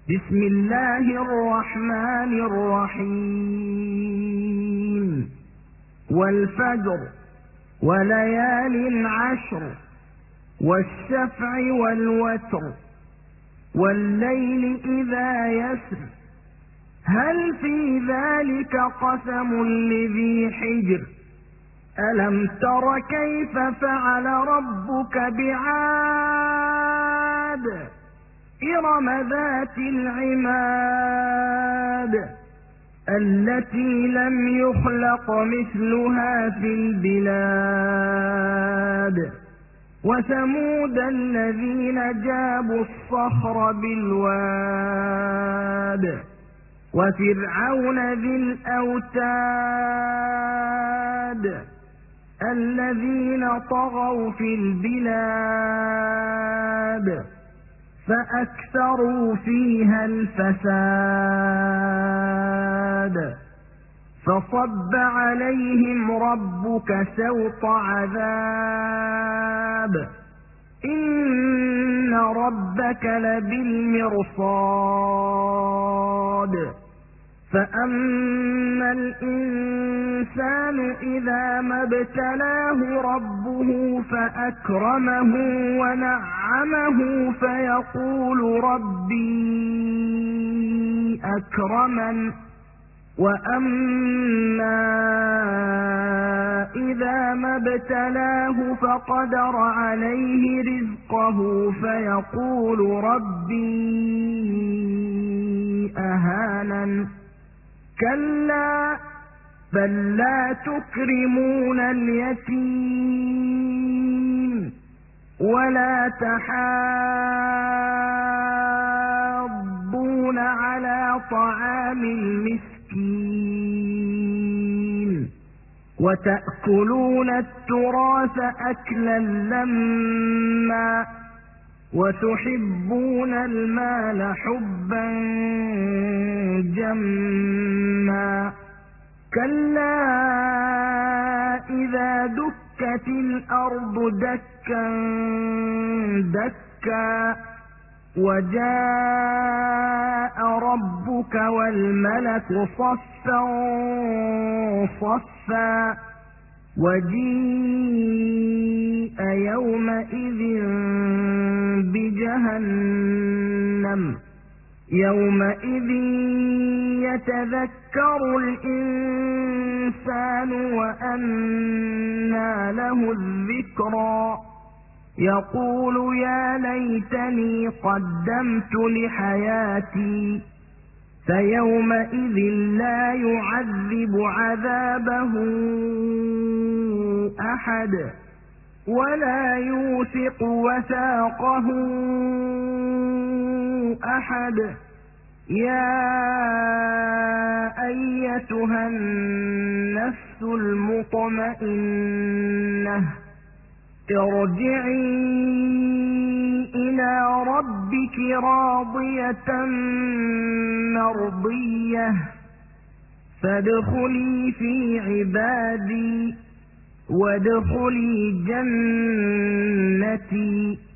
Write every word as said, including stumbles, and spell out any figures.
بسم الله الرحمن الرحيم والفجر وليال عشر والشفع والوتر والليل إذا يسر هل في ذلك قسم لذي حجر ألم تر كيف فعل ربك بعاد إرم ذات العماد التي لم يخلق مثلها في البلاد وثمود الذين جابوا الصخر بالواد وفرعون ذي الأوتاد الذين طغوا في البلاد فأكثروا فيها الفساد فصب عليهم ربك سوط عذاب إن ربك لبالمرصاد فأما الإنسان إذا ما ابتلاه ربه فأكرمه ونعمه فيقول ربي أكرمن وأما إذا ما ابتلاه فقدر عليه رزقه فيقول ربي أهانن كلا بل لا تكرمون اليتيم ولا تحاضون على طعام المسكين وتأكلون التراث أكلا لما وتحبون المال حبا جما كلا إذا دكت الأرض دكا دكا وجاء ربك والملك صفا صفا وجيء يومئذ بجهنم يومئذ يتذكر الإنسان وأنى له الذكرى يقول يا ليتني قدمت لحياتي فيومئذ لا يعذب عذابه أحد ولا يوثق وثاقه أحد يا أيتها النفس المطمئنة ارجعي إلى ربك راضية مرضية فادخلي في عبادي وادخلي جنتي